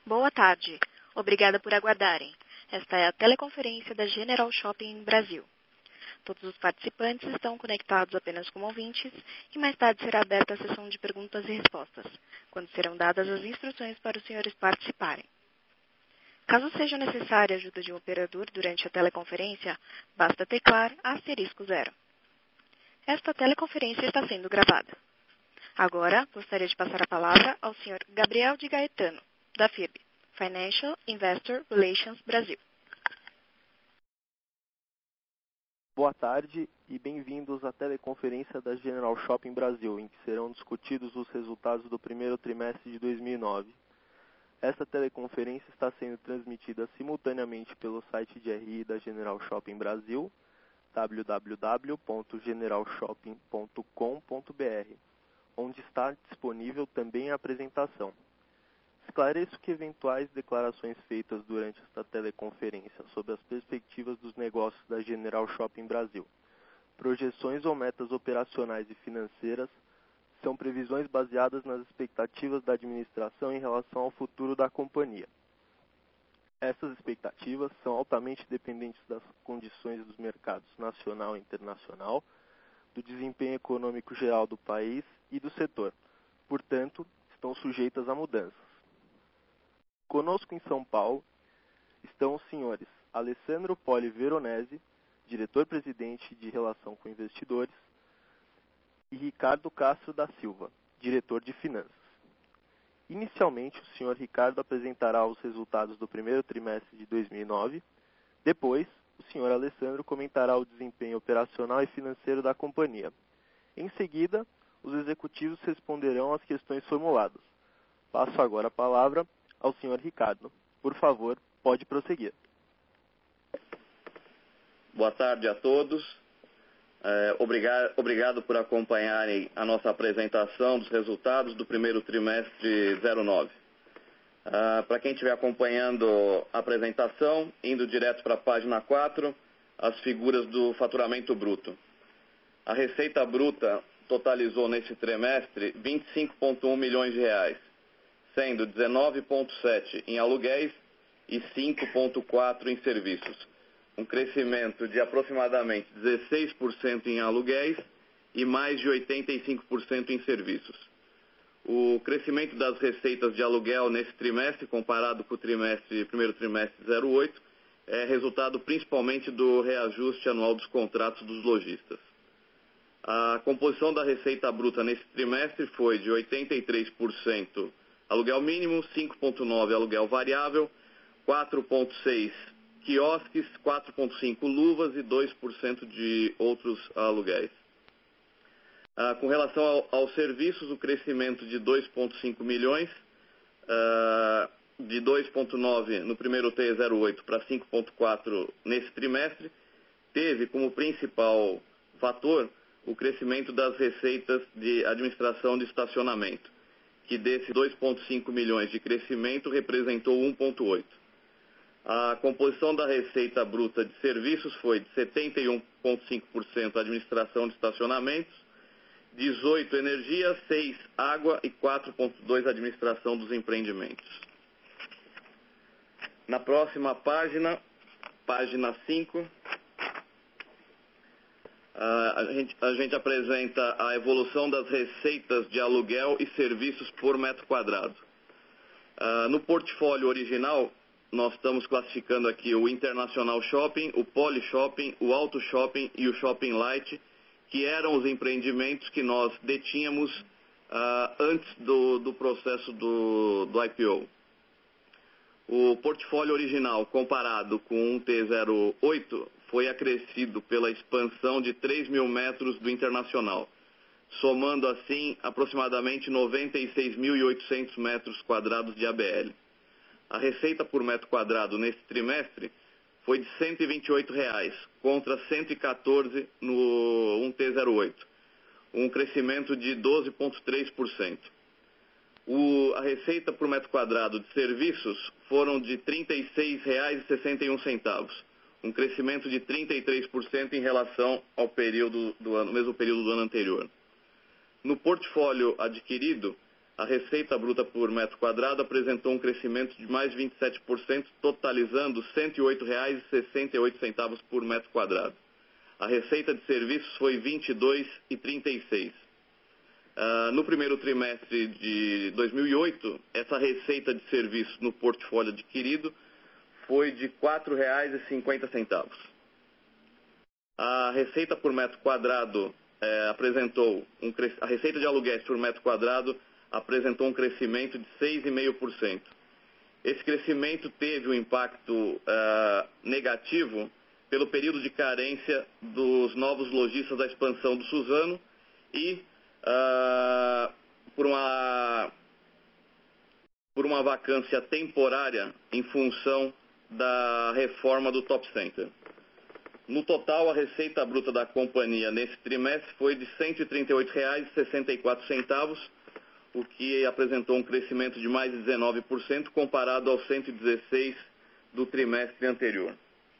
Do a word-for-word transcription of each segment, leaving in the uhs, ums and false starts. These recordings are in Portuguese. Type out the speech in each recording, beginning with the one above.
Boa tarde. Obrigada por aguardarem. Esta é a teleconferência da General Shopping Brasil. Todos os participantes estão conectados apenas como ouvintes e mais tarde será aberta a sessão de perguntas e respostas, quando serão dadas as instruções para os senhores participarem. Caso seja necessária a ajuda de um operador durante a teleconferência, basta teclar asterisco zero. Esta teleconferência está sendo gravada. Agora, gostaria de passar a palavra ao senhor Gabriel de Gaetano, da F I B, Financial Investor Relations Brasil. Boa tarde e bem-vindos à teleconferência da General Shopping Brasil, em que serão discutidos os resultados do primeiro trimestre de dois mil e nove. Esta teleconferência está sendo transmitida simultaneamente pelo site de R I da General Shopping Brasil, w w w ponto general shopping ponto com ponto b r, onde está disponível também a apresentação. Esclareço que eventuais declarações feitas durante esta teleconferência sobre as perspectivas dos negócios da General Shopping Brasil, projeções ou metas operacionais e financeiras, são previsões baseadas nas expectativas da administração em relação ao futuro da companhia. Essas expectativas são altamente dependentes das condições dos mercados nacional e internacional, do desempenho econômico geral do país e do setor. Portanto, estão sujeitas a mudanças. Conosco em São Paulo estão os senhores Alessandro Poli Veronese, diretor-presidente de Relação com Investidores, e Ricardo Castro da Silva, diretor de Finanças. Inicialmente, o senhor Ricardo apresentará os resultados do primeiro trimestre de dois mil e nove. Depois, o senhor Alessandro comentará o desempenho operacional e financeiro da companhia. Em seguida, os executivos responderão às questões formuladas. Passo agora a palavra ao senhor Ricardo. Por favor, pode prosseguir. Boa tarde a todos. É, obrigado, obrigado por acompanharem a nossa apresentação dos resultados do primeiro trimestre zero nove. Ah, para quem estiver acompanhando a apresentação, indo direto para a página quatro, as figuras do faturamento bruto. A receita bruta totalizou nesse trimestre vinte e cinco vírgula um milhões de reais, sendo dezenove vírgula sete em aluguéis e cinco vírgula quatro em serviços. Um crescimento de aproximadamente dezesseis por cento em aluguéis e mais de oitenta e cinco por cento em serviços. O crescimento das receitas de aluguel nesse trimestre, comparado com o trimestre, primeiro trimestre zero oito, é resultado principalmente do reajuste anual dos contratos dos lojistas. A composição da receita bruta nesse trimestre foi de oitenta e três por cento aluguel mínimo, cinco vírgula nove por cento aluguel variável, quatro vírgula seis por cento quiosques, quatro vírgula cinco por cento luvas e dois por cento de outros aluguéis. Ah, com relação ao, aos serviços, o crescimento de dois vírgula cinco milhões, ah, de dois vírgula nove no primeiro T zero oito para cinco vírgula quatro nesse trimestre, teve como principal fator o crescimento das receitas de administração de estacionamento, que desses dois vírgula cinco milhões de crescimento representou um vírgula oito. A composição da receita bruta de serviços foi de setenta e um vírgula cinco por cento administração de estacionamentos, dezoito por cento energia, seis por cento água e quatro vírgula dois por cento administração dos empreendimentos. Na próxima página, página cinco, a gente, a gente apresenta a evolução das receitas de aluguel e serviços por metro quadrado. No portfólio original, nós estamos classificando aqui o International Shopping, o Poli Shopping, o Auto Shopping e o Shopping Light, que eram os empreendimentos que nós detínhamos uh, antes do, do processo do, do I P O. O portfólio original, comparado com um T zero oito, foi acrescido pela expansão de três mil metros do Internacional, somando assim aproximadamente noventa e seis mil e oitocentos metros quadrados de A B L. A receita por metro quadrado nesse trimestre foi de cento e vinte e oito reais, contra cento e quatorze no um T zero oito, um crescimento de doze vírgula três por cento. O, a receita por metro quadrado de serviços foram de trinta e seis reais e sessenta e um centavos, um crescimento de trinta e três por cento em relação ao período do ano, mesmo período do ano anterior. No portfólio adquirido, a receita bruta por metro quadrado apresentou um crescimento de mais de vinte e sete por cento, totalizando cento e oito reais e sessenta e oito centavos por metro quadrado. A receita de serviços foi vinte e dois reais e trinta e seis centavos. Uh, no primeiro trimestre de dois mil e oito, essa receita de serviços no portfólio adquirido foi de quatro reais e cinquenta centavos. A receita por metro quadrado eh, apresentou um cres... a receita de aluguéis por metro quadrado apresentou um crescimento de seis vírgula cinco por cento. Esse crescimento teve um impacto uh, negativo pelo período de carência dos novos lojistas da expansão do Suzano e uh, por, uma, por uma vacância temporária em função da reforma do Top Center. No total, a receita bruta da companhia nesse trimestre foi de cento e trinta e oito reais e sessenta e quatro centavos, o que apresentou um crescimento de mais de dezenove por cento comparado aos cento e dezesseis do trimestre anterior.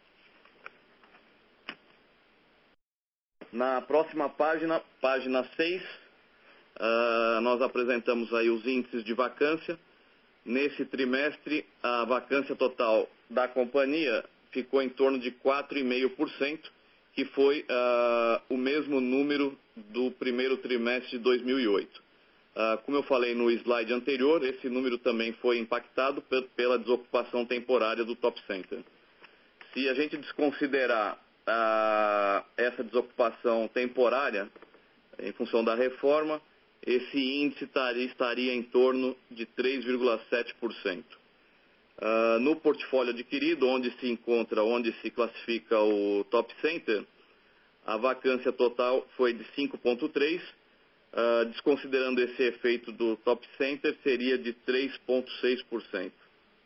Na próxima página, página seis, uh, nós apresentamos aí os índices de vacância. Nesse trimestre, a vacância total da companhia ficou em torno de quatro vírgula cinco por cento, que foi uh, o mesmo número do primeiro trimestre de dois mil e oito. Uh, como eu falei no slide anterior, esse número também foi impactado pela desocupação temporária do Top Center. Se a gente desconsiderar uh, essa desocupação temporária, em função da reforma, esse índice estaria, estaria em torno de três vírgula sete por cento. Uh, no portfólio adquirido, onde se encontra, onde se classifica o Top Center, a vacância total foi de cinco vírgula três por cento. Uh, desconsiderando esse efeito do Top Center, seria de três vírgula seis por cento.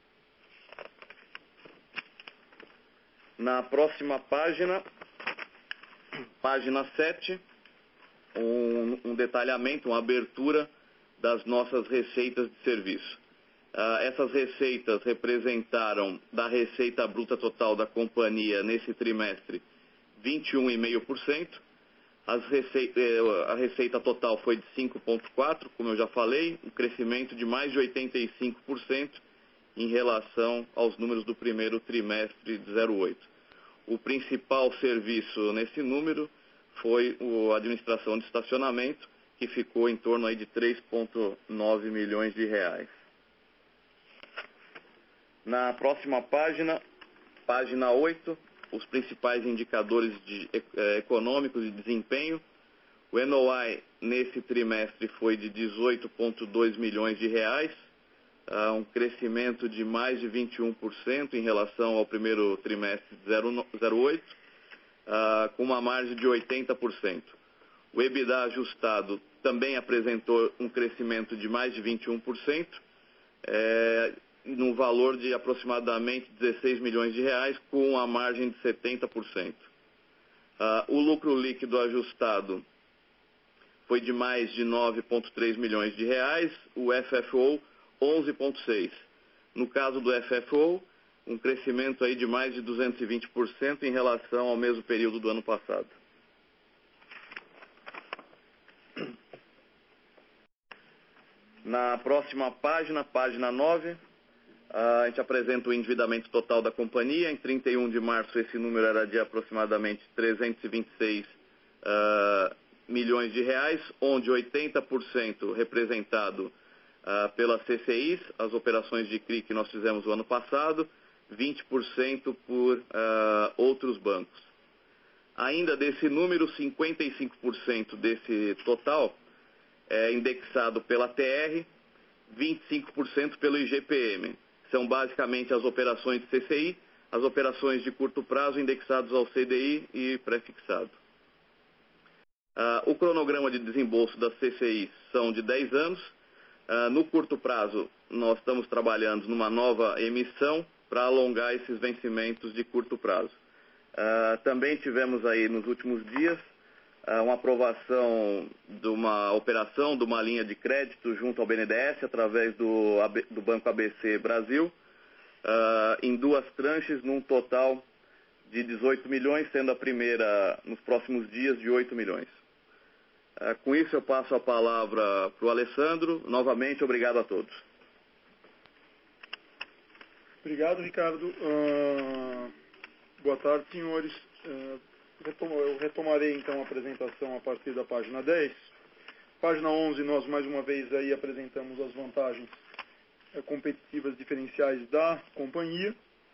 Na próxima página, página sete, um, um detalhamento, uma abertura das nossas receitas de serviço. Uh, essas receitas representaram, da receita bruta total da companhia nesse trimestre, vinte e um vírgula cinco por cento. As receita, a receita total foi de cinco vírgula quatro por cento, como eu já falei, um crescimento de mais de oitenta e cinco por cento em relação aos números do primeiro trimestre de zero oito. O principal serviço nesse número foi a administração de estacionamento, que ficou em torno aí de três vírgula nove milhões de reais. Na próxima página, página oito, os principais indicadores de, eh, econômicos de desempenho. O N O I nesse trimestre foi de dezoito vírgula dois milhões de reais, uh, um crescimento de mais de vinte e um por cento em relação ao primeiro trimestre de zero oito, uh, com uma margem de oitenta por cento. O EBITDA ajustado também apresentou um crescimento de mais de vinte e um por cento, eh, no valor de aproximadamente dezesseis milhões de reais, com uma margem de setenta por cento. Uh, o lucro líquido ajustado foi de mais de nove vírgula três milhões de reais, o F F O onze vírgula seis. No caso do F F O, um crescimento aí de mais de duzentos e vinte por cento em relação ao mesmo período do ano passado. Na próxima página, página nove, a gente apresenta o endividamento total da companhia. Em trinta e um de março, esse número era de aproximadamente trezentos e vinte e seis uh, milhões de reais, onde oitenta por cento representado uh, pela C C Is, as operações de C R I que nós fizemos o ano passado, vinte por cento por uh, outros bancos. Ainda desse número, cinquenta e cinco por cento desse total é indexado pela T R, vinte e cinco por cento pelo I G P M. São basicamente as operações de C C I, as operações de curto prazo indexadas ao C D I e pré-fixado. Uh, o cronograma de desembolso das C C I são de dez anos. Uh, no curto prazo, nós estamos trabalhando numa nova emissão para alongar esses vencimentos de curto prazo. Uh, também tivemos aí nos últimos dias uh, uma aprovação de uma operação, de uma linha de crédito junto ao B N D E S, através do, do Banco A B C Brasil, uh, em duas tranches, num total de dezoito milhões, sendo a primeira nos próximos dias de oito milhões. Uh, com isso, eu passo a palavra para o Alessandro. Novamente, obrigado a todos. Obrigado, Ricardo. Uh, boa tarde, senhores. Uh, eu retomarei, então, a apresentação a partir da página dez. Página onze, nós, mais uma vez, aí apresentamos as vantagens uh, competitivas diferenciais da companhia.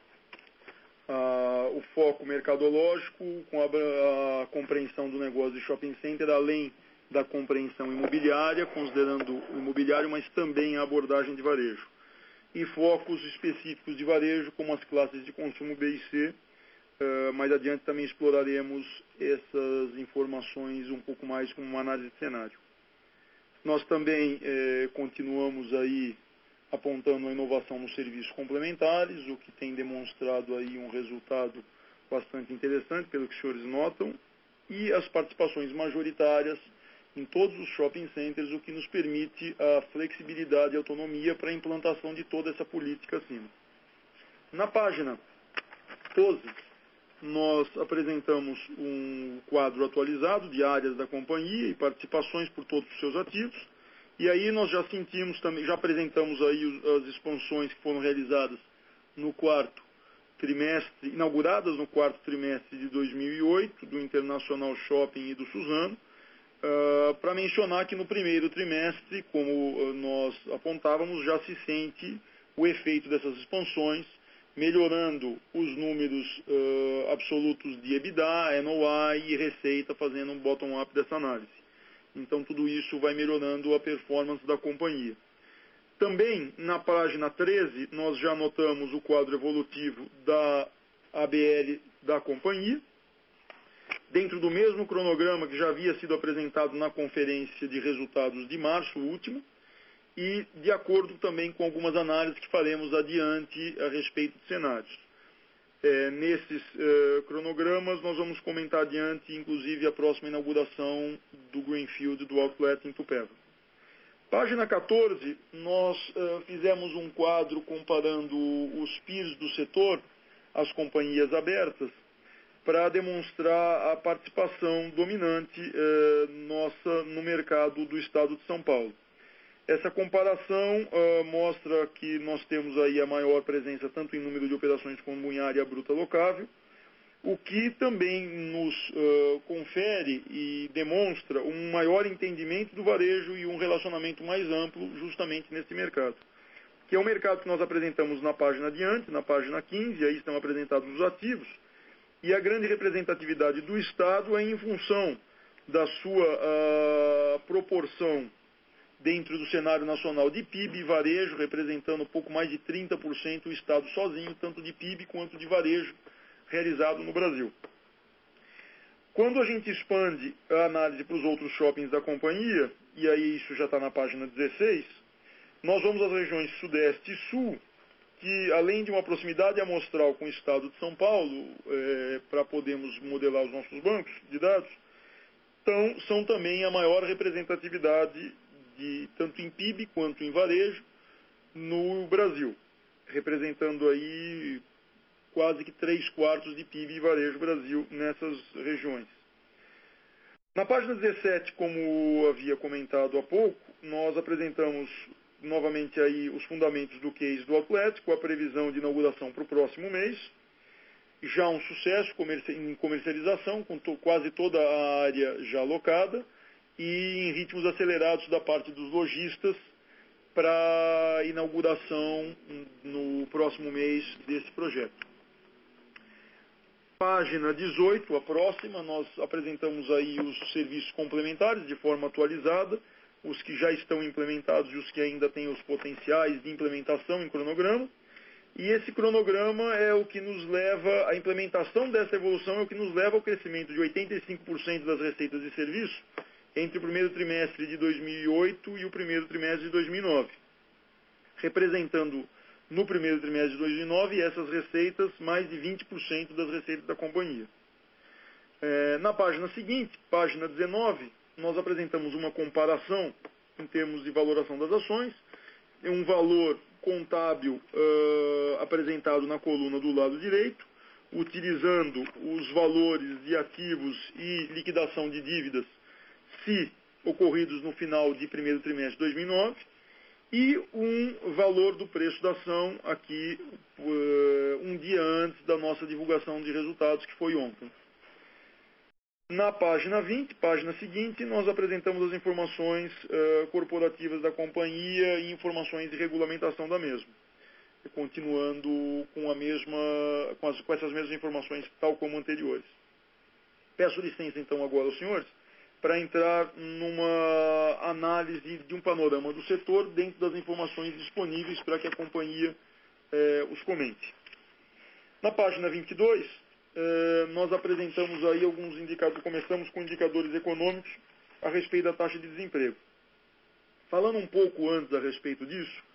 Uh, o foco mercadológico, com a, a compreensão do negócio de shopping center, além da compreensão imobiliária, considerando o imobiliário, mas também a abordagem de varejo. E focos específicos de varejo, como as classes de consumo B e C. Uh, mais adiante também exploraremos essas informações um pouco mais como uma análise de cenário. Nós também eh, continuamos aí apontando a inovação nos serviços complementares, o que tem demonstrado aí um resultado bastante interessante, pelo que os senhores notam, e as participações majoritárias em todos os shopping centers, o que nos permite a flexibilidade e autonomia para a implantação de toda essa política acima. Na página doze, nós apresentamos um quadro atualizado de áreas da companhia e participações por todos os seus ativos. E aí nós já sentimos também, já apresentamos aí as expansões que foram realizadas no quarto trimestre, inauguradas no quarto trimestre de dois mil e oito, do Internacional Shopping e do Suzano. Uh, para mencionar que no primeiro trimestre, como uh, nós apontávamos, já se sente o efeito dessas expansões, melhorando os números uh, absolutos de EBITDA, N O I e receita, fazendo um bottom-up dessa análise. Então, tudo isso vai melhorando a performance da companhia. Também, na página treze, nós já notamos o quadro evolutivo da A B L da companhia, dentro do mesmo cronograma que já havia sido apresentado na conferência de resultados de março último, e de acordo também com algumas análises que faremos adiante a respeito de cenários. É, nesses uh, cronogramas, nós vamos comentar adiante, inclusive, a próxima inauguração do Greenfield do Outlet em Itupeva. Página quatorze, nós uh, fizemos um quadro comparando os P I Rs do setor às companhias abertas, para demonstrar a participação dominante uh, nossa no mercado do estado de São Paulo. Essa comparação uh, mostra que nós temos aí a maior presença tanto em número de operações como em área bruta locável, o que também nos uh, confere e demonstra um maior entendimento do varejo e um relacionamento mais amplo justamente nesse mercado. Que é um mercado que nós apresentamos na página adiante, na página quinze, aí estão apresentados os ativos, e a grande representatividade do Estado é em função da sua uh, proporção dentro do cenário nacional de P I B e varejo, representando um pouco mais de trinta por cento o Estado sozinho, tanto de P I B quanto de varejo realizado no Brasil. Quando a gente expande a análise para os outros shoppings da companhia, e aí isso já está na página dezesseis, nós vamos às regiões Sudeste e Sul, que além de uma proximidade amostral com o Estado de São Paulo, é, para podermos modelar os nossos bancos de dados, então, são também a maior representatividade de tanto em P I B quanto em varejo no Brasil, representando aí quase que três quartos de P I B e varejo Brasil nessas regiões. Na página dezessete, como havia comentado há pouco, nós apresentamos novamente aí os fundamentos do case do Outlet, com a previsão de inauguração para o próximo mês. Já um sucesso em comercialização, com to quase toda a área já alocada, e em ritmos acelerados da parte dos lojistas para inauguração no próximo mês desse projeto. Página dezoito, a próxima, nós apresentamos aí os serviços complementares de forma atualizada, os que já estão implementados e os que ainda têm os potenciais de implementação em cronograma. E esse cronograma é o que nos leva, a implementação dessa evolução é o que nos leva ao crescimento de oitenta e cinco por cento das receitas de serviço entre o primeiro trimestre de dois mil e oito e o primeiro trimestre de dois mil e nove, representando no primeiro trimestre de dois mil e nove essas receitas mais de vinte por cento das receitas da companhia. É, na página seguinte, página dezenove, nós apresentamos uma comparação em termos de valoração das ações, um valor contábil uh, apresentado na coluna do lado direito, utilizando os valores de ativos e liquidação de dívidas, se ocorridos no final de primeiro trimestre de dois mil e nove e um valor do preço da ação aqui uh, um dia antes da nossa divulgação de resultados, que foi ontem. Na página vinte, página seguinte, nós apresentamos as informações uh, corporativas da companhia e informações de regulamentação da mesma, continuando com, a mesma, com, as, com essas mesmas informações, tal como anteriores. Peço licença, então, agora aos senhores, para entrar numa análise de um panorama do setor dentro das informações disponíveis para que a companhia eh, os comente. Na página vinte e dois, eh, nós apresentamos aí alguns indicadores, começamos com indicadores econômicos a respeito da taxa de desemprego. Falando um pouco antes a respeito disso,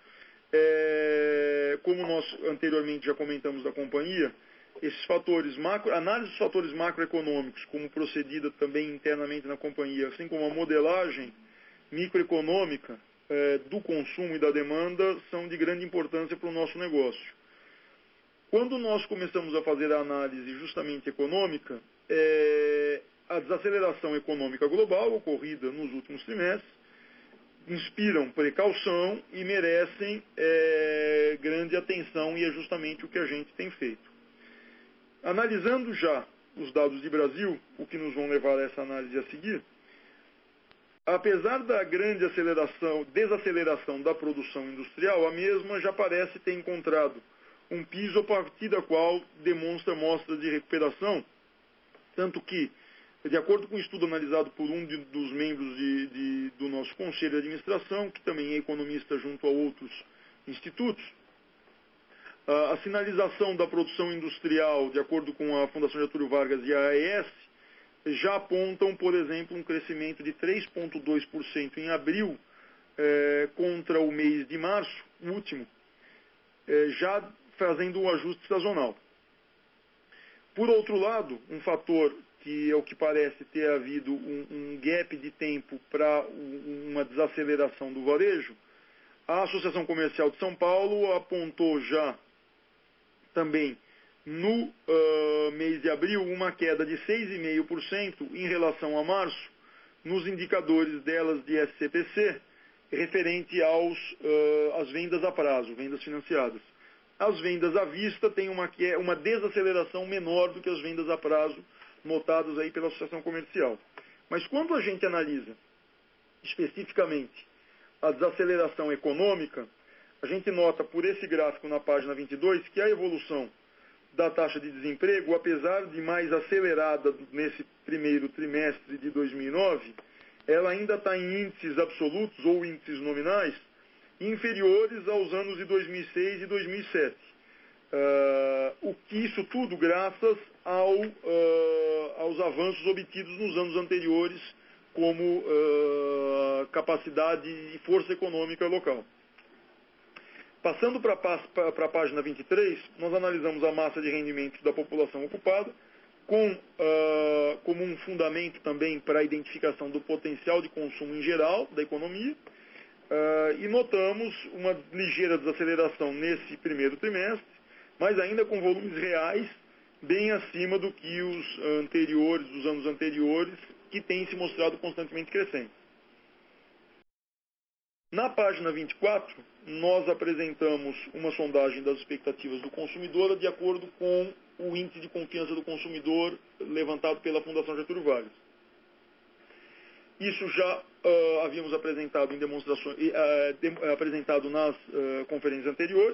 eh, como nós anteriormente já comentamos da companhia, esses fatores macro, análise dos fatores macroeconômicos, como procedida também internamente na companhia, assim como a modelagem microeconômica eh, do consumo e da demanda, são de grande importância para o nosso negócio. Quando nós começamos a fazer a análise justamente econômica, eh, a desaceleração econômica global ocorrida nos últimos trimestres inspiram precaução e merecem eh, grande atenção, e é justamente o que a gente tem feito. Analisando já os dados de Brasil, o que nos vão levar a essa análise a seguir, apesar da grande aceleração, desaceleração da produção industrial, a mesma já parece ter encontrado um piso a partir da qual demonstra mostras de recuperação, tanto que, de acordo com um estudo analisado por um de, dos membros de, de, do nosso Conselho de Administração, que também é economista junto a outros institutos, a sinalização da produção industrial, de acordo com a Fundação Getúlio Vargas e a A E S, já apontam, por exemplo, um crescimento de três vírgula dois por cento em abril eh, contra o mês de março, último, eh, já fazendo um ajuste sazonal. Por outro lado, um fator que é o que parece ter havido um, um gap de tempo para uma desaceleração do varejo, a Associação Comercial de São Paulo apontou já também no uh, mês de abril uma queda de seis vírgula cinco por cento em relação a março nos indicadores delas de S C P C referente aos, uh, às vendas a prazo, vendas financiadas. As vendas à vista têm uma, uma desaceleração menor do que as vendas a prazo notadas aí pela Associação Comercial. Mas quando a gente analisa especificamente a desaceleração econômica, a gente nota por esse gráfico na página vinte e dois que a evolução da taxa de desemprego, apesar de mais acelerada nesse primeiro trimestre de dois mil e nove, ela ainda está em índices absolutos ou índices nominais inferiores aos anos de dois mil e seis e dois mil e sete. Uh, o que isso tudo graças ao, uh, aos avanços obtidos nos anos anteriores como uh, capacidade e força econômica local. Passando para a página vinte e três, nós analisamos a massa de rendimentos da população ocupada, com, uh, como um fundamento também para a identificação do potencial de consumo em geral da economia, uh, e notamos uma ligeira desaceleração nesse primeiro trimestre, mas ainda com volumes reais bem acima do que os anteriores, dos anos anteriores, que têm se mostrado constantemente crescentes. Na página vinte e quatro, nós apresentamos uma sondagem das expectativas do consumidor de acordo com o índice de confiança do consumidor levantado pela Fundação Getúlio Vargas. Isso já uh, havíamos apresentado em demonstrações, uh, de, uh, apresentado nas uh, conferências anteriores.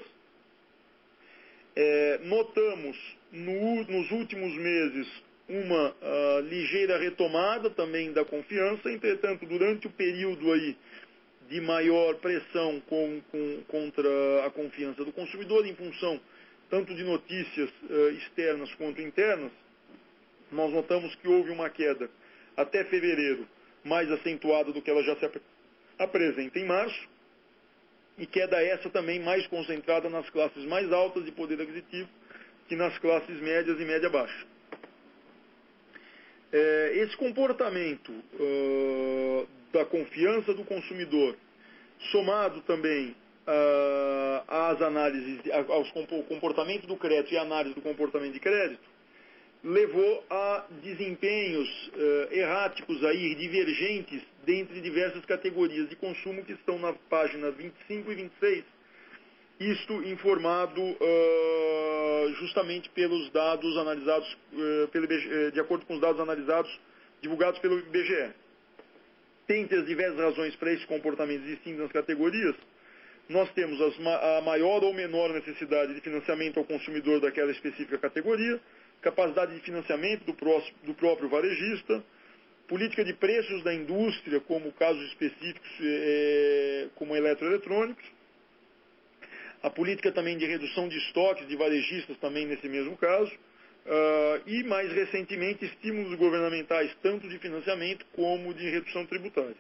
É, notamos no, nos últimos meses uma uh, ligeira retomada também da confiança, entretanto, durante o período aí de maior pressão com, com, contra a confiança do consumidor, em função tanto de notícias uh, externas quanto internas, nós notamos que houve uma queda até fevereiro mais acentuada do que ela já se ap apresenta em março, e queda essa também mais concentrada nas classes mais altas de poder aquisitivo que nas classes médias e média-baixa. É, esse comportamento uh, da confiança do consumidor, somado também uh, às análises, aos comportamento do crédito e análise do comportamento de crédito, levou a desempenhos uh, erráticos, aí, divergentes, dentre diversas categorias de consumo que estão na página vinte e cinco e vinte e seis, isto informado uh, justamente pelos dados analisados, uh, pelo I B G E, de acordo com os dados analisados, divulgados pelo I B G E. Dentre as diversas razões para esses comportamentos distintos nas categorias, nós temos as, a maior ou menor necessidade de financiamento ao consumidor daquela específica categoria, capacidade de financiamento do, próximo, do próprio varejista, política de preços da indústria, como casos específicos é, como eletroeletrônicos, a política também de redução de estoques de varejistas também nesse mesmo caso, uh, e mais recentemente estímulos governamentais tanto de financiamento como de redução tributária.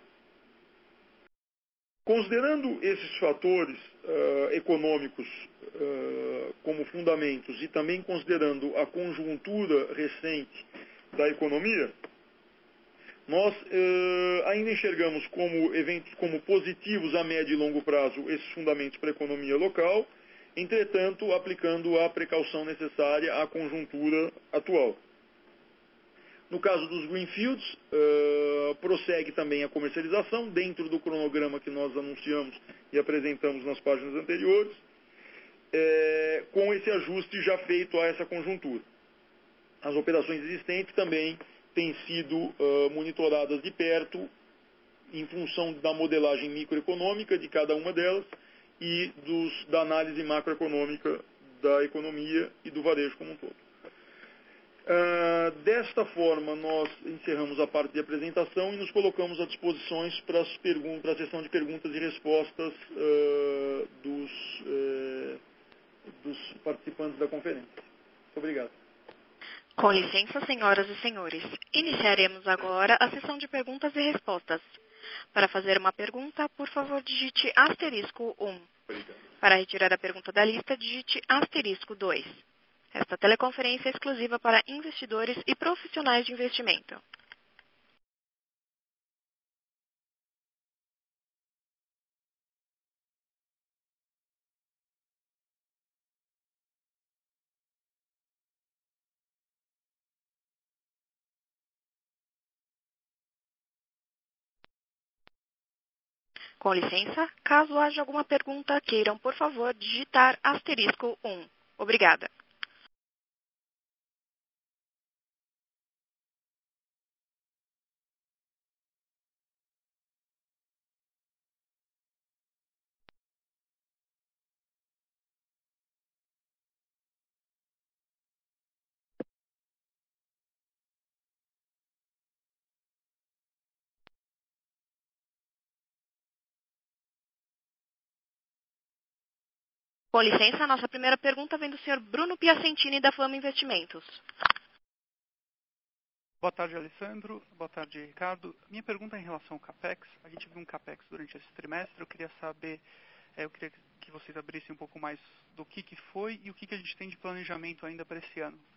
Considerando esses fatores uh, econômicos uh, como fundamentos e também considerando a conjuntura recente da economia, nós uh, ainda enxergamos como eventos como positivos a médio e longo prazo esses fundamentos para a economia local, entretanto aplicando a precaução necessária à conjuntura atual. No caso dos greenfields, uh, prossegue também a comercialização dentro do cronograma que nós anunciamos e apresentamos nas páginas anteriores, é, com esse ajuste já feito a essa conjuntura. As operações existentes também têm sido uh, monitoradas de perto em função da modelagem microeconômica de cada uma delas e dos, da análise macroeconômica da economia e do varejo como um todo. Uh, desta forma, nós encerramos a parte de apresentação e nos colocamos à disposição para, as para a sessão de perguntas e respostas uh, dos, uh, dos participantes da conferência. Muito obrigado. Com licença, senhoras e senhores. Iniciaremos agora a sessão de perguntas e respostas. Para fazer uma pergunta, por favor, digite asterisco um. Para retirar a pergunta da lista, digite asterisco dois. Esta teleconferência é exclusiva para investidores e profissionais de investimento. Com licença, caso haja alguma pergunta, queiram, por favor, digitar asterisco um. Obrigada. Com licença, a nossa primeira pergunta vem do senhor Bruno Piacentini, da Flama Investimentos. Boa tarde, Alessandro. Boa tarde, Ricardo. Minha pergunta é em relação ao CAPEX. A gente viu um CAPEX durante esse trimestre. Eu queria saber, é, eu queria que vocês abrissem um pouco mais do que, que foi e o que, que a gente tem de planejamento ainda para esse ano.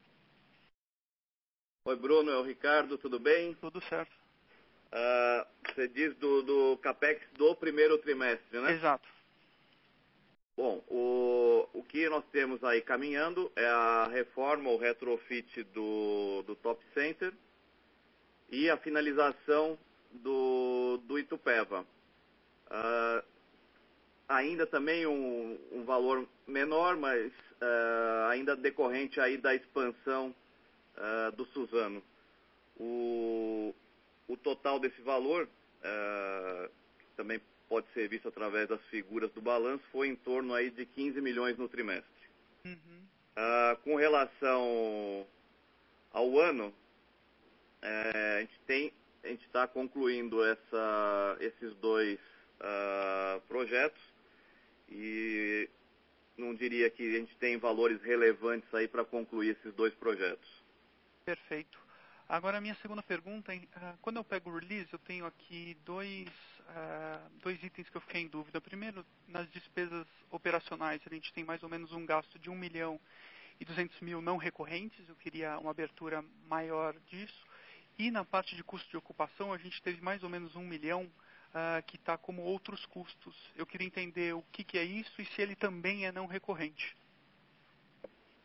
Oi, Bruno, é o Ricardo, tudo bem? Tudo certo. Uh, você diz do, do CAPEX do primeiro trimestre, né? Exato. Bom, o, o que nós temos aí caminhando é a reforma ou retrofit do, do Top Center e a finalização do, do Itupeva. Uh, ainda também um, um valor menor, mas uh, ainda decorrente aí da expansão uh, do Suzano. O, o total desse valor, uh, também pode ser visto através das figuras do balanço, foi em torno aí de quinze milhões no trimestre. Uhum. Uh, com relação ao ano, é, a gente tem, a gente está concluindo essa, esses dois uh, projetos e não diria que a gente tem valores relevantes aí para concluir esses dois projetos. Perfeito. Agora, a minha segunda pergunta, uh, quando eu pego o release, eu tenho aqui dois, uh, dois itens que eu fiquei em dúvida. Primeiro, nas despesas operacionais, a gente tem mais ou menos um gasto de um milhão e duzentos mil não recorrentes. Eu queria uma abertura maior disso. E na parte de custo de ocupação, a gente teve mais ou menos um milhão uh, que está como outros custos. Eu queria entender o que, que é isso e se ele também é não recorrente.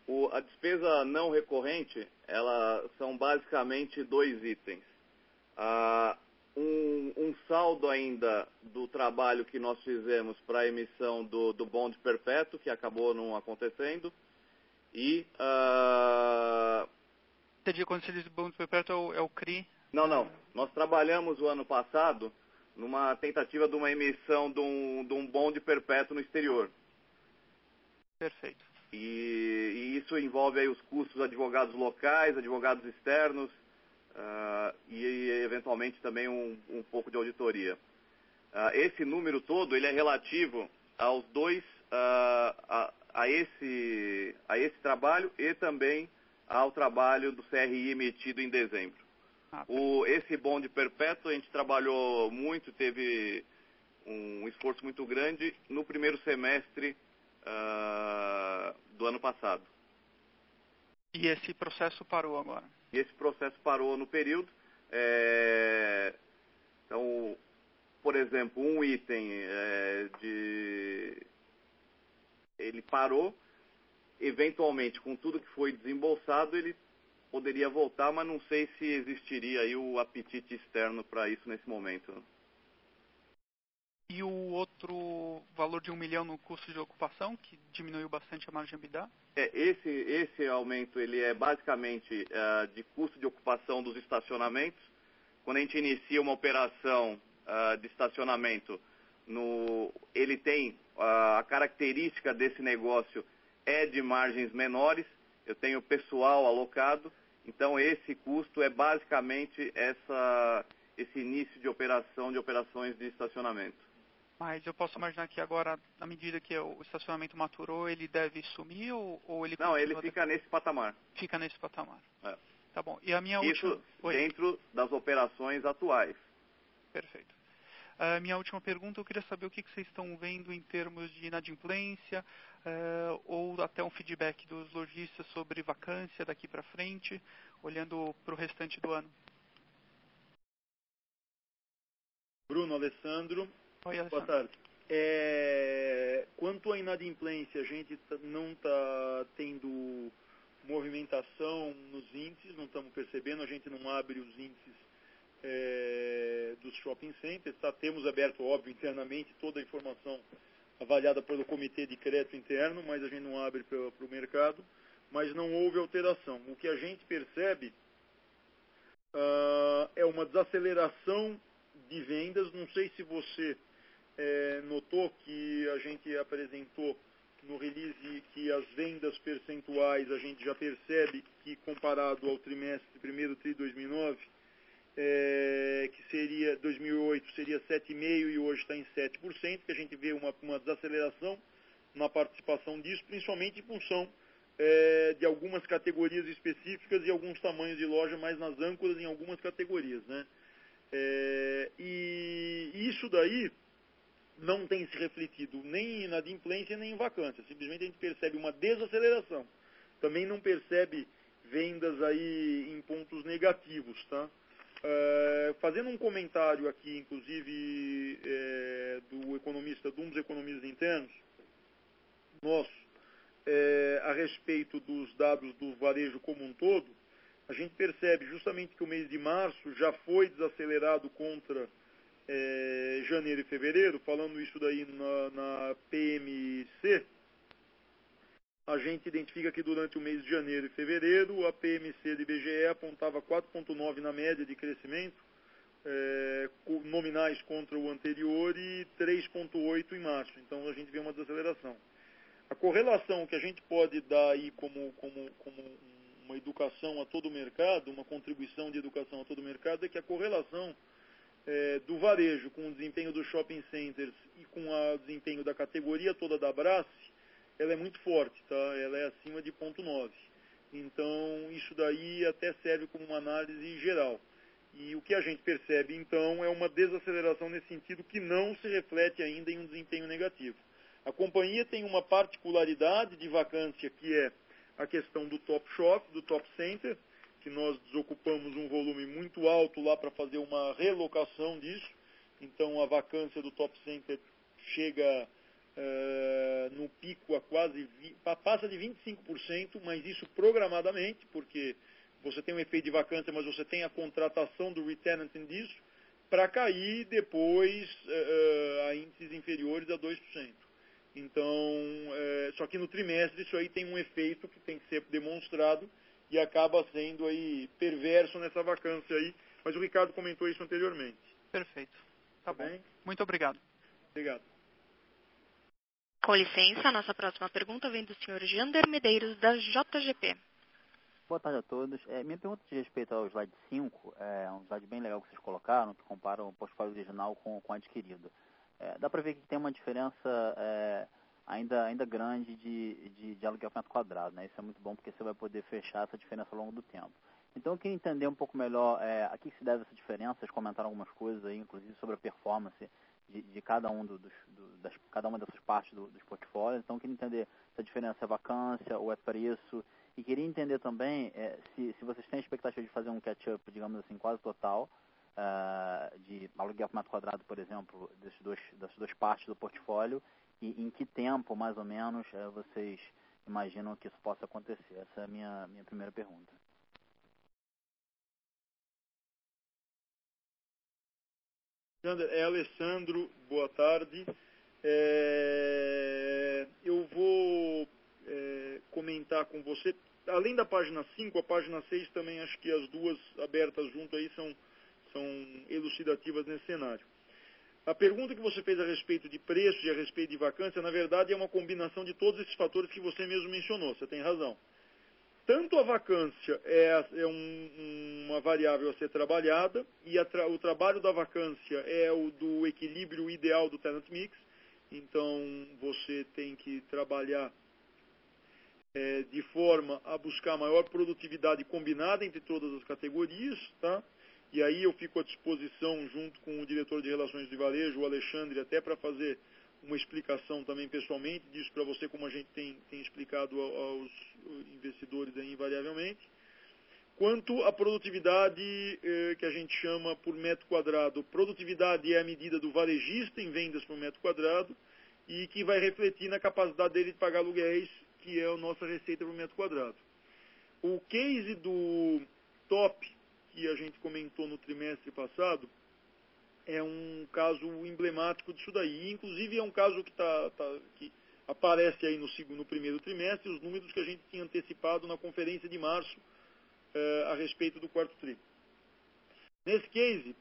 O, a despesa não recorrente, ela são basicamente dois itens. Ah, um, um saldo ainda do trabalho que nós fizemos para a emissão do, do bonde perpétuo, que acabou não acontecendo, e... Ah, Entendi, quando você diz bonde perpétuo é o, é o C R I? Não, não. Nós trabalhamos o ano passado numa tentativa de uma emissão de um, de um bonde perpétuo no exterior. Perfeito. E, e isso envolve aí os custos de advogados locais, advogados externos uh, e, eventualmente, também um, um pouco de auditoria. Uh, esse número todo ele é relativo aos dois, uh, a, a, esse, a esse trabalho e também ao trabalho do C R I emitido em dezembro. Ah, o, esse bonde perpétuo a gente trabalhou muito, teve um esforço muito grande no primeiro semestre Uh, do ano passado. E esse processo parou agora? E esse processo parou no período. É... Então, por exemplo, um item é, de... ele parou, eventualmente, com tudo que foi desembolsado, ele poderia voltar, mas não sei se existiria aí o apetite externo para isso nesse momento. E o outro valor de um milhão no custo de ocupação, que diminuiu bastante a margem EBITDA? É, esse, esse aumento ele é basicamente uh, de custo de ocupação dos estacionamentos. Quando a gente inicia uma operação uh, de estacionamento, no, ele tem uh, a característica desse negócio é de margens menores. Eu tenho pessoal alocado, então esse custo é basicamente essa, esse início de operação de operações de estacionamento. Mas eu posso imaginar que agora, à medida que o estacionamento maturou, ele deve sumir ou, ou ele... Não, ele fica nesse patamar. Fica nesse patamar. É. Tá bom. E a minha Isso última... Oi. Dentro das operações atuais. Perfeito. A minha última pergunta, eu queria saber o que vocês estão vendo em termos de inadimplência uh, ou até um feedback dos lojistas sobre vacância daqui para frente, olhando para o restante do ano. Bruno, Alessandro. Oi, Alessandro. Boa tarde. É, quanto à inadimplência, a gente não está tendo movimentação nos índices, não estamos percebendo, a gente não abre os índices é, dos shopping centers, tá? Temos aberto, óbvio, internamente toda a informação avaliada pelo comitê de crédito interno, mas a gente não abre para o mercado, mas não houve alteração. O que a gente percebe uh, é uma desaceleração de vendas. Não sei se você é, notou que a gente apresentou no release que as vendas percentuais a gente já percebe que comparado ao trimestre, primeiro tri de dois mil e nove, é, que seria dois mil e oito seria sete vírgula cinco por cento e hoje está em sete por cento, que a gente vê uma, uma desaceleração na participação disso, principalmente em função é, de algumas categorias específicas e alguns tamanhos de loja mais nas âncoras em algumas categorias, né? É, e isso daí não tem se refletido nem em inadimplência nem em vacância. Simplesmente a gente percebe uma desaceleração. Também não percebe vendas aí em pontos negativos, tá? É, fazendo um comentário aqui, inclusive, é, do economista, de um dos economistas internos, nosso, é, a respeito dos dados do varejo como um todo, a gente percebe justamente que o mês de março já foi desacelerado contra É, janeiro e fevereiro. Falando isso daí na, na P M C, a gente identifica que durante o mês de janeiro e fevereiro, a P M C de I B G E apontava quatro vírgula nove na média de crescimento, é, nominais contra o anterior, e três vírgula oito em março. Então a gente vê uma desaceleração. A correlação que a gente pode dar aí como, como, como uma educação a todo o mercado, uma contribuição de educação a todo o mercado, é que a correlação É, do varejo com o desempenho dos shopping centers e com o desempenho da categoria toda da Brás, ela é muito forte, tá? Ela é acima de zero vírgula nove. Então, isso daí até serve como uma análise geral. E o que a gente percebe, então, é uma desaceleração nesse sentido que não se reflete ainda em um desempenho negativo. A companhia tem uma particularidade de vacância, que é a questão do top shop, do top center, que nós desocupamos um volume muito alto lá para fazer uma relocação disso. Então a vacância do top center chega é, no pico a quase, passa de vinte e cinco por cento, mas isso programadamente, porque você tem um efeito de vacância, mas você tem a contratação do retenant disso, para cair depois é, a índices inferiores a dois por cento. Então, é, só que no trimestre isso aí tem um efeito que tem que ser demonstrado e acaba sendo aí perverso nessa vacância aí, mas o Ricardo comentou isso anteriormente. Perfeito. Tá, tá bom. Bem? Muito obrigado. Obrigado. Com licença, a nossa próxima pergunta vem do senhor Jander Medeiros, da J G P. Boa tarde a todos. É, minha pergunta diz respeito ao slide cinco, é um slide bem legal que vocês colocaram, que compara o portfólio original com, com o adquirido. É, dá para ver que tem uma diferença é, ainda, ainda grande de, de, de aluguel por metro quadrado, né? Isso é muito bom porque você vai poder fechar essa diferença ao longo do tempo. Então eu queria entender um pouco melhor é, a que se deve essa diferença. Vocês comentaram algumas coisas aí, inclusive sobre a performance de, de cada, um do, dos, do, das, cada uma dessas partes do, dos portfólios. Então eu queria entender se a diferença é vacância ou é preço. E queria entender também é, se, se vocês têm a expectativa de fazer um catch-up, digamos assim, quase total, uh, de aluguel por metro quadrado, por exemplo, desses dois, dessas duas partes do portfólio, e em que tempo, mais ou menos, uh, vocês imaginam que isso possa acontecer? Essa é a minha, minha primeira pergunta. É Alessandro, boa tarde. É, eu vou é, comentar com você, além da página cinco, a página seis também, acho que as duas abertas junto aí são, são elucidativas nesse cenário. A pergunta que você fez a respeito de preço e a respeito de vacância, na verdade é uma combinação de todos esses fatores que você mesmo mencionou, você tem razão. Tanto a vacância é, é um, uma variável a ser trabalhada, e a tra, o trabalho da vacância é o do equilíbrio ideal do tenant mix. Então, você tem que trabalhar é, de forma a buscar maior produtividade combinada entre todas as categorias, tá? E aí eu fico à disposição, junto com o diretor de Relações de Varejo, o Alexandre, até para fazer uma explicação também pessoalmente disso para você, como a gente tem, tem explicado aos investidores aí, invariavelmente. Quanto à produtividade eh, que a gente chama por metro quadrado, produtividade é a medida do varejista em vendas por metro quadrado e que vai refletir na capacidade dele de pagar aluguéis, que é a nossa receita por metro quadrado. O case do top, que a gente comentou no trimestre passado, é um caso emblemático disso daí. Inclusive é um caso que, tá, tá, que aparece aí no, no primeiro trimestre, os números que a gente tinha antecipado na conferência de março eh, a respeito do quarto tri. Nesse case,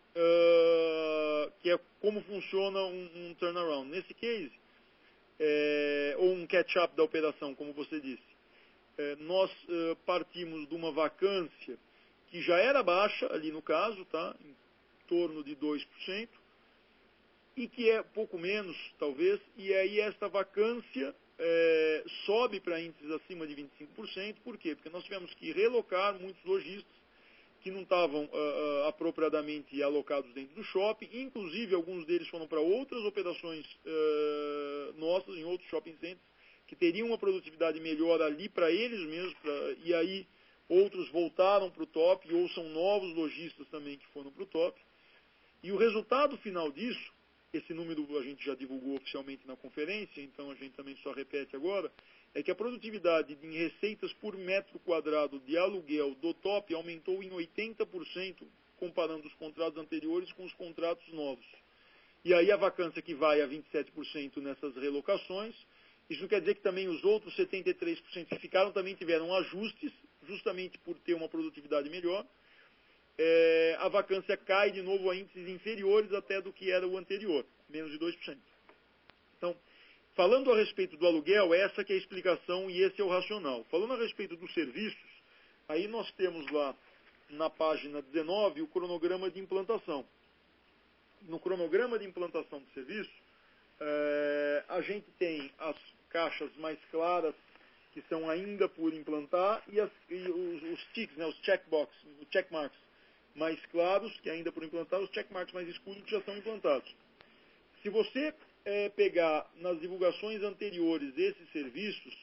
uh, que é como funciona um, um turnaround. Nesse case, é, ou um catch-up da operação, como você disse, é, nós uh, partimos de uma vacância que já era baixa ali no caso, tá? Em torno de dois por cento, e que é pouco menos, talvez, e aí esta vacância é, sobe para índices acima de vinte e cinco por cento. Por quê? Porque nós tivemos que relocar muitos lojistas que não estavam uh, uh, apropriadamente alocados dentro do shopping, inclusive alguns deles foram para outras operações uh, nossas, em outros shopping centers, que teriam uma produtividade melhor ali para eles mesmos, pra, e aí outros voltaram para o top, ou são novos lojistas também que foram para o top. E o resultado final disso, esse número a gente já divulgou oficialmente na conferência, então a gente também só repete agora, é que a produtividade em receitas por metro quadrado de aluguel do top aumentou em oitenta por cento, comparando os contratos anteriores com os contratos novos. E aí a vacância que vai a vinte e sete por cento nessas relocações, isso não quer dizer que também os outros setenta e três por cento que ficaram também tiveram ajustes, justamente por ter uma produtividade melhor. É, a vacância cai de novo a índices inferiores até do que era o anterior, menos de dois por cento. Então, falando a respeito do aluguel, essa que é a explicação e esse é o racional. Falando a respeito dos serviços, aí nós temos lá na página dezenove o cronograma de implantação. No cronograma de implantação do serviço, é, a gente tem as caixas mais claras, que são ainda por implantar, e, as, e os, os ticks, né, os checkbox, os checkmarks mais claros, que ainda por implantar, os checkmarks mais escuros que já são implantados. Se você é, pegar nas divulgações anteriores esses serviços,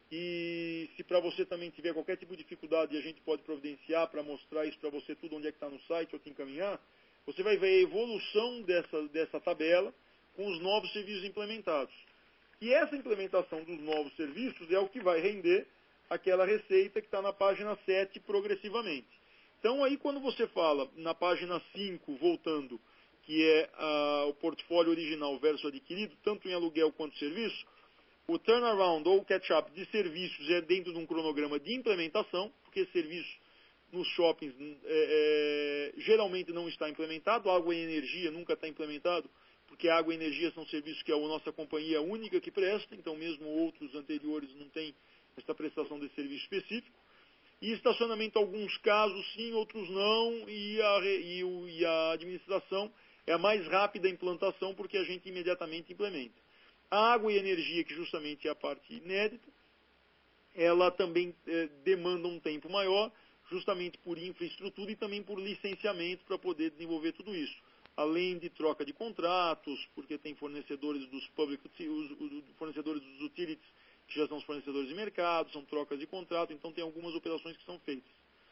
e se para você também tiver qualquer tipo de dificuldade, a gente pode providenciar para mostrar isso para você, tudo onde é que está no site, ou te encaminhar, você vai ver a evolução dessa, dessa tabela com os novos serviços implementados. E essa implementação dos novos serviços é o que vai render aquela receita que está na página sete progressivamente. Então aí quando você fala na página cinco, voltando, que é ah, o portfólio original versus adquirido, tanto em aluguel quanto serviço, o turnaround ou o catch-up de serviços é dentro de um cronograma de implementação, porque serviço nos shoppings é, é, geralmente não está implementado, água e energia nunca está implementado, porque água e energia são serviços que a nossa companhia única que presta, então mesmo outros anteriores não têm essa prestação de serviço específico. E estacionamento, alguns casos sim, outros não, e a, e, o, e a administração é a mais rápida implantação porque a gente imediatamente implementa. A água e energia, que justamente é a parte inédita, ela também é, demanda um tempo maior, justamente por infraestrutura e também por licenciamento para poder desenvolver tudo isso. Além de troca de contratos, porque tem fornecedores dos public, os, os fornecedores dos utilities, que já são os fornecedores de mercado, são trocas de contrato, então tem algumas operações que são feitas.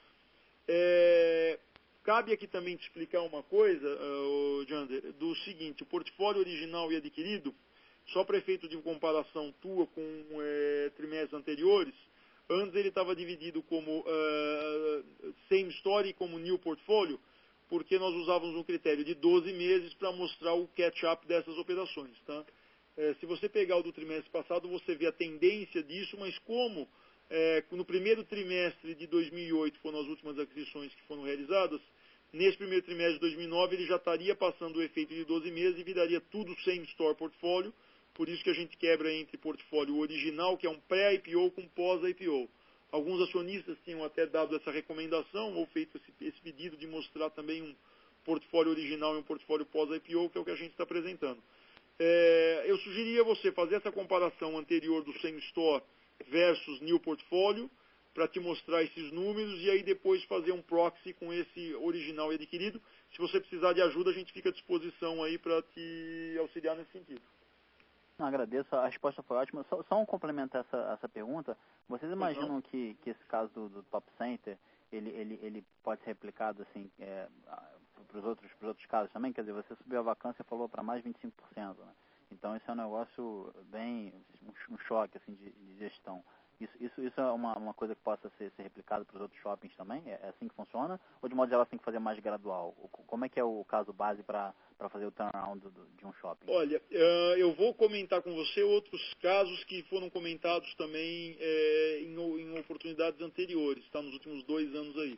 É, cabe aqui também te explicar uma coisa, uh, Jander, do seguinte, o portfólio original e adquirido, só para efeito de comparação tua com é, trimestres anteriores, antes ele estava dividido como uh, same story e como new portfólio, porque nós usávamos um critério de doze meses para mostrar o catch-up dessas operações. Tá? É, se você pegar o do trimestre passado, você vê a tendência disso, mas como é, no primeiro trimestre de dois mil e oito foram as últimas aquisições que foram realizadas, nesse primeiro trimestre de dois mil e nove ele já estaria passando o efeito de doze meses e viraria tudo same store portfólio, por isso que a gente quebra entre portfólio original, que é um pré-I P O, com pós-I P O. Alguns acionistas tinham até dado essa recomendação, ou feito esse, esse pedido de mostrar também um portfólio original e um portfólio pós-I P O, que é o que a gente está apresentando. É, eu sugeria você fazer essa comparação anterior do same store versus new portfólio, para te mostrar esses números, e aí depois fazer um proxy com esse original e adquirido. Se você precisar de ajuda, a gente fica à disposição aí para te auxiliar nesse sentido. Não, agradeço, a resposta foi ótima. Só, só um complemento a essa, essa pergunta. Vocês imaginam que, que esse caso do, do Top Center, ele, ele, ele pode ser replicado assim, é, para os outros, outros casos também? Quer dizer, você subiu a vacância e falou para mais de vinte e cinco por cento. Né? Então, esse é um negócio bem, um, um choque assim, de, de gestão. Isso, isso, isso é uma, uma coisa que possa ser, ser replicada para os outros shoppings também? É, é assim que funciona? Ou de modo geral você tem que fazer mais gradual? Como é que é o caso base para fazer o turnaround do, do, de um shopping? Olha, uh, eu vou comentar com você outros casos que foram comentados também é, em, em oportunidades anteriores, tá, nos últimos dois anos aí.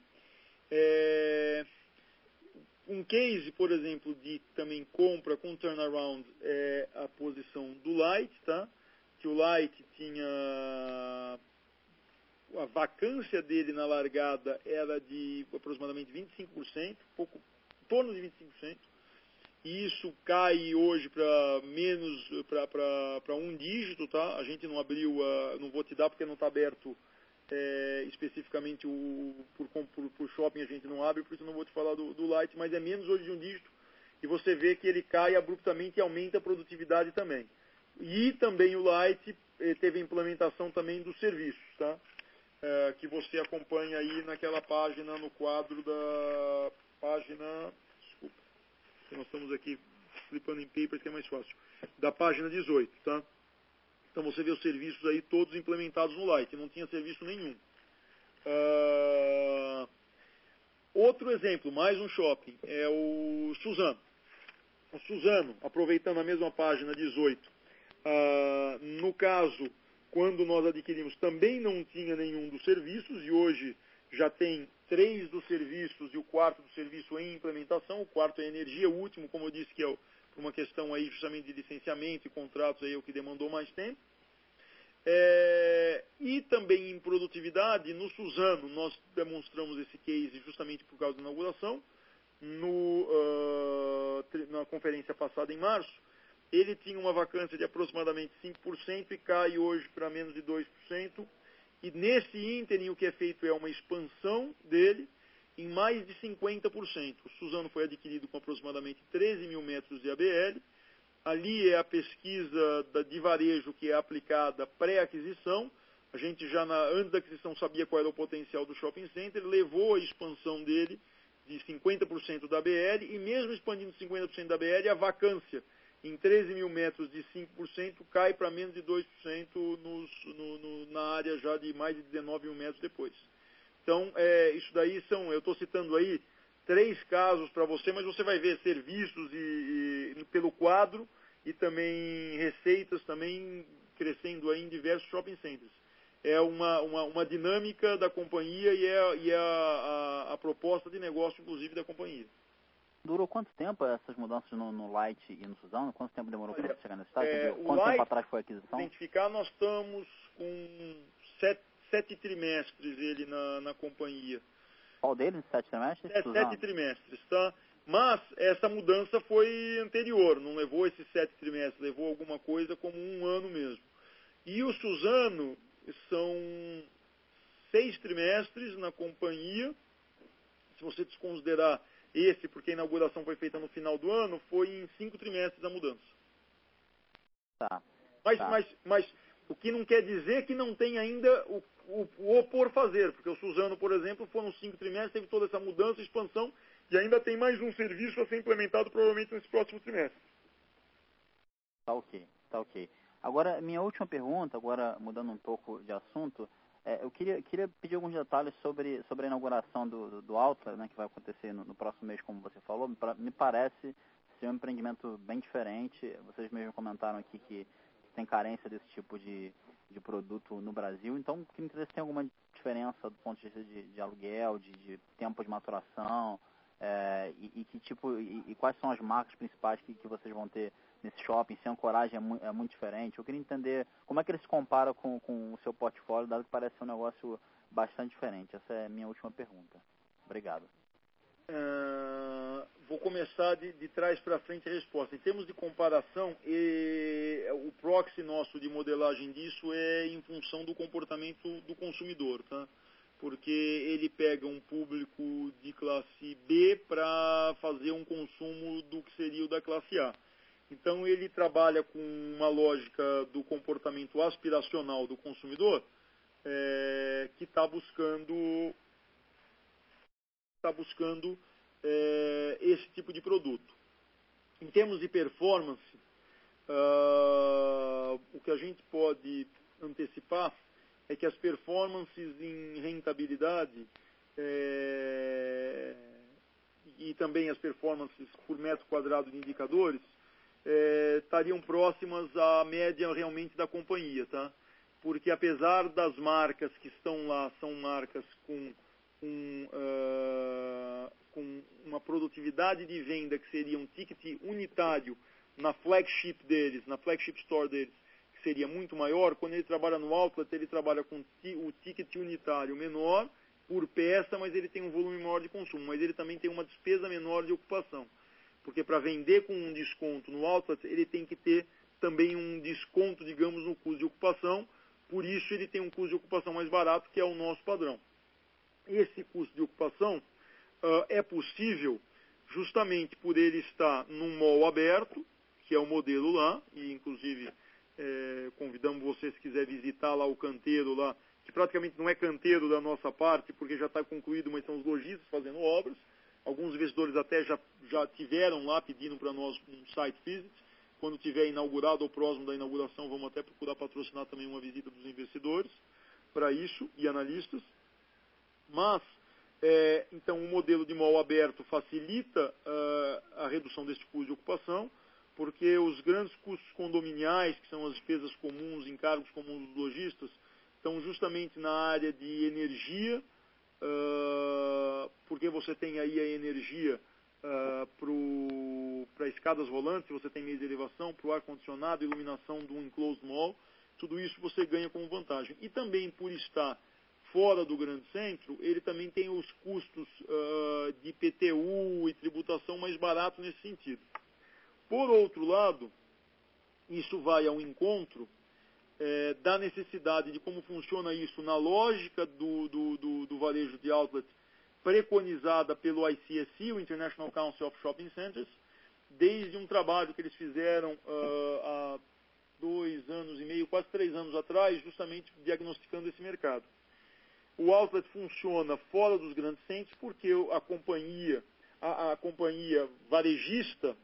É, um case, por exemplo, de também compra com turnaround é a posição do Light, tá? Que o Light tinha... A vacância dele na largada era de aproximadamente vinte e cinco por cento, pouco, em torno de vinte e cinco por cento. E isso cai hoje para menos, para um dígito, tá? A gente não abriu, a, não vou te dar porque não está aberto é, especificamente o, por, por, por shopping, a gente não abre, por isso não vou te falar do, do Light, mas é menos hoje de um dígito. E você vê que ele cai abruptamente e aumenta a produtividade também. E também o Light teve a implementação também dos serviços, tá? É, que você acompanha aí naquela página, no quadro da página, desculpa, nós estamos aqui flipando em papers que é mais fácil, da página dezoito, tá? Então você vê os serviços aí todos implementados no Light, não tinha serviço nenhum. Uh, outro exemplo, mais um shopping, é o Suzano. O Suzano, aproveitando a mesma página dezoito, uh, no caso, quando nós adquirimos, também não tinha nenhum dos serviços, e hoje já tem três dos serviços e o quarto do serviço em implementação. O quarto é energia, o último, como eu disse, que é uma questão aí justamente de licenciamento e contratos, aí é o que demandou mais tempo. É, e também em produtividade, no Suzano, nós demonstramos esse case justamente por causa da inauguração, no, uh, na conferência passada em março. Ele tinha uma vacância de aproximadamente cinco por cento e cai hoje para menos de dois por cento. E nesse ínterim o que é feito é uma expansão dele em mais de cinquenta por cento. O Suzano foi adquirido com aproximadamente treze mil metros de A B L. Ali é a pesquisa de varejo que é aplicada pré-aquisição. A gente já na, antes da aquisição sabia qual era o potencial do shopping center, levou a expansão dele de cinquenta por cento da A B L e mesmo expandindo cinquenta por cento da A B L, a vacância em treze mil metros de cinco por cento, cai para menos de dois por cento nos, no, no, na área já de mais de dezenove mil metros depois. Então, é, isso daí são, eu estou citando aí três casos para você, mas você vai ver serviços e, e, pelo quadro e também receitas também crescendo aí em diversos shopping centers. É uma, uma, uma dinâmica da companhia e é, e é a, a, a proposta de negócio, inclusive, da companhia. Durou quanto tempo essas mudanças no, no Light e no Suzano? Quanto tempo demorou para você chegar nesse estado? É, Quanto Light, tempo atrás foi a aquisição? Identificar, nós estamos com sete, sete trimestres ele na, na companhia. Qual deles? Sete trimestres? É, sete trimestres, tá? Mas essa mudança foi anterior, não levou esses sete trimestres, levou alguma coisa como um ano mesmo. E o Suzano são seis trimestres na companhia, se você desconsiderar esse, porque a inauguração foi feita no final do ano, foi em cinco trimestres a mudança. Tá. Mas, tá. mas, mas o que não quer dizer que não tem ainda o, o, o por fazer, porque o Suzano, por exemplo, foram cinco trimestres, teve toda essa mudança, expansão, e ainda tem mais um serviço a ser implementado provavelmente nesse próximo trimestre. Tá ok, tá ok. Agora, minha última pergunta, agora mudando um pouco de assunto, é, eu queria, queria pedir alguns detalhes sobre, sobre a inauguração do, do, do Outlet, né, que vai acontecer no, no próximo mês, como você falou. Me, me parece ser um empreendimento bem diferente. Vocês mesmos comentaram aqui que, que tem carência desse tipo de, de produto no Brasil. Então, queria entender se tem alguma diferença do ponto de vista de, de aluguel, de, de tempo de maturação, é, e, e, que tipo, e, e quais são as marcas principais que, que vocês vão ter nesse shopping, se a ancoragem é, mu é muito diferente. Eu queria entender como é que ele se compara com, com o seu portfólio, dado que parece ser um negócio bastante diferente. Essa é a minha última pergunta. Obrigado. Uh, vou começar de, de trás para frente a resposta. Em termos de comparação, e, o proxy nosso de modelagem disso é em função do comportamento do consumidor, tá? Porque ele pega um público de classe B para fazer um consumo do que seria o da classe A. Então, ele trabalha com uma lógica do comportamento aspiracional do consumidor, é, que está buscando, tá buscando é, esse tipo de produto. Em termos de performance, uh, o que a gente pode antecipar é que as performances em rentabilidade é, e também as performances por metro quadrado de indicadores É, estariam próximas à média realmente da companhia, tá? Porque apesar das marcas que estão lá, são marcas com, com, uh, com uma produtividade de venda que seria um ticket unitário na flagship deles, na flagship store deles, que seria muito maior. Quando ele trabalha no outlet, ele trabalha com o ticket unitário menor por peça, mas ele tem um volume maior de consumo, mas ele também tem uma despesa menor de ocupação. Porque para vender com um desconto no outlet, ele tem que ter também um desconto, digamos, no custo de ocupação. Por isso, ele tem um custo de ocupação mais barato, que é o nosso padrão. Esse custo de ocupação uh, é possível justamente por ele estar num mall aberto, que é o modelo lá, e inclusive é, convidamos você, se quiser visitar lá o canteiro lá, que praticamente não é canteiro da nossa parte, porque já está concluído, mas são os lojistas fazendo obras. Alguns investidores até já, já tiveram lá pedindo para nós um site visit. Quando tiver inaugurado ou próximo da inauguração, vamos até procurar patrocinar também uma visita dos investidores para isso e analistas. Mas, é, então, o modelo de mall aberto facilita uh, a redução deste custo de ocupação, porque os grandes custos condominiais, que são as despesas comuns, encargos comuns dos lojistas, estão justamente na área de energia, Uh, porque você tem aí a energia uh, para escadas rolantes, você tem meios de elevação, para o ar-condicionado, iluminação do enclosed mall, tudo isso você ganha como vantagem. E também por estar fora do grande centro, ele também tem os custos uh, de I P T U e tributação mais baratos nesse sentido. Por outro lado, isso vai ao encontro É, da necessidade de como funciona isso na lógica do, do, do, do varejo de outlet preconizada pelo I C S C, o International Council of Shopping Centers, desde um trabalho que eles fizeram uh, há dois anos e meio, quase três anos atrás, justamente diagnosticando esse mercado. O outlet funciona fora dos grandes centros porque a companhia, a, a companhia varejista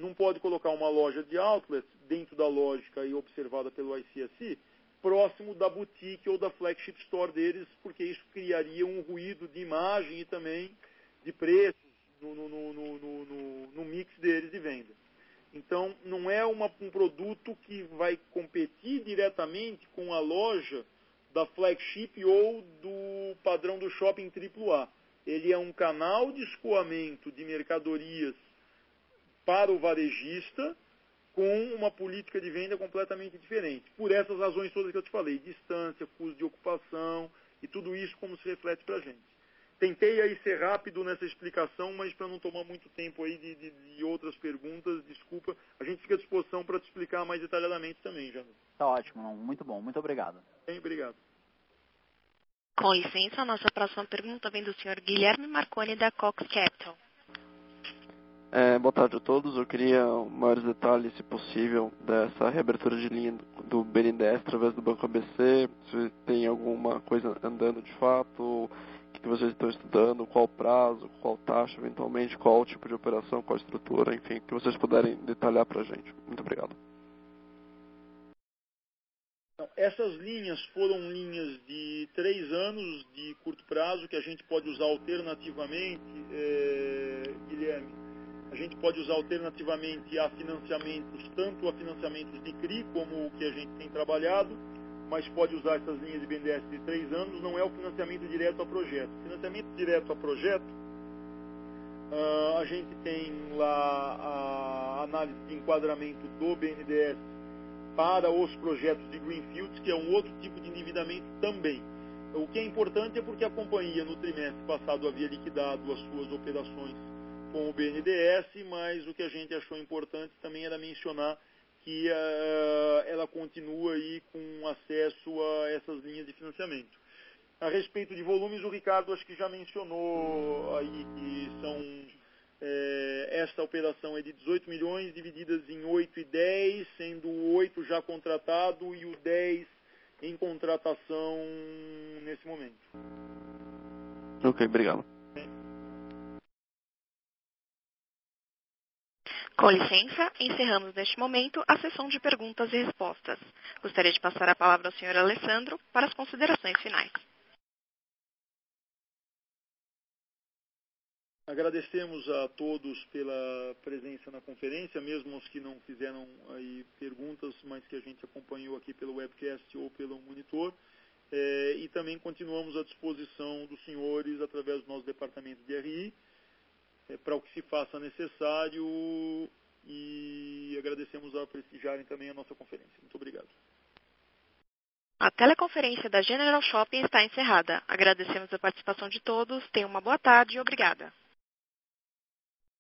não pode colocar uma loja de outlet dentro da lógica aí observada pelo I C S I, próximo da boutique ou da flagship store deles, porque isso criaria um ruído de imagem e também de preços no, no, no, no, no, no mix deles de venda. Então, não é uma, um produto que vai competir diretamente com a loja da flagship ou do padrão do shopping triplo A. Ele é um canal de escoamento de mercadorias para o varejista com uma política de venda completamente diferente. Por essas razões todas que eu te falei, distância, custo de ocupação e tudo isso como se reflete para a gente. Tentei aí ser rápido nessa explicação, mas para não tomar muito tempo aí de, de, de outras perguntas, desculpa, a gente fica à disposição para te explicar mais detalhadamente também, Janu. Tá ótimo, muito bom, muito obrigado. Bem, obrigado. Com licença, a nossa próxima pergunta vem do senhor Guilherme Marconi, da Cox Capital. É, boa tarde a todos. Eu queria maiores detalhes, se possível, dessa reabertura de linha do B N D E S através do Banco A B C, se tem alguma coisa andando de fato, o que vocês estão estudando, qual prazo, qual taxa, eventualmente, qual tipo de operação, qual estrutura, enfim, que vocês puderem detalhar para a gente. Muito obrigado. Essas linhas foram linhas de três anos de curto prazo que a gente pode usar alternativamente, é, Guilherme. A gente pode usar alternativamente a financiamentos, tanto a financiamentos de C R I, como o que a gente tem trabalhado, mas pode usar essas linhas de B N D E S de três anos, não é o financiamento direto a projeto. Financiamento direto a projeto, uh, a gente tem lá a análise de enquadramento do B N D E S para os projetos de Greenfields, que é um outro tipo de endividamento também. O que é importante é porque a companhia no trimestre passado havia liquidado as suas operações com o B N D E S, mas o que a gente achou importante também era mencionar que uh, ela continua aí com acesso a essas linhas de financiamento. A respeito de volumes, o Ricardo acho que já mencionou aí que são... É, esta operação é de dezoito milhões, divididas em oito e dez, sendo o oito já contratado e o dez em contratação nesse momento. Ok, obrigado. Com licença, encerramos neste momento a sessão de perguntas e respostas. Gostaria de passar a palavra ao senhor Alessandro para as considerações finais. Agradecemos a todos pela presença na conferência, mesmo os que não fizeram aí perguntas, mas que a gente acompanhou aqui pelo webcast ou pelo monitor. É, e também continuamos à disposição dos senhores através do nosso departamento de R I, é, para o que se faça necessário, e agradecemos a prestigiarem também a nossa conferência. Muito obrigado. A teleconferência da General Shopping está encerrada. Agradecemos a participação de todos. Tenham uma boa tarde e obrigada.